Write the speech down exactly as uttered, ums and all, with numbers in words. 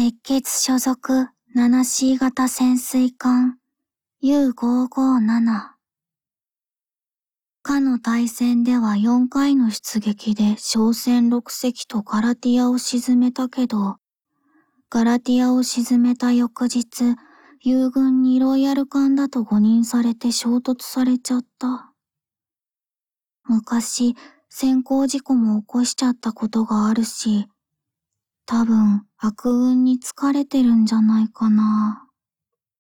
鉄血所属 ななシー 型潜水艦 ユーごーごーなな。かの大戦ではよんかいの出撃で商船ろくせきとガラティアを沈めたけど、ガラティアを沈めた翌日、友軍にロイヤル艦だと誤認されて衝突されちゃった。昔、先行事故も起こしちゃったことがあるし、多分悪運に疲れてるんじゃないかな。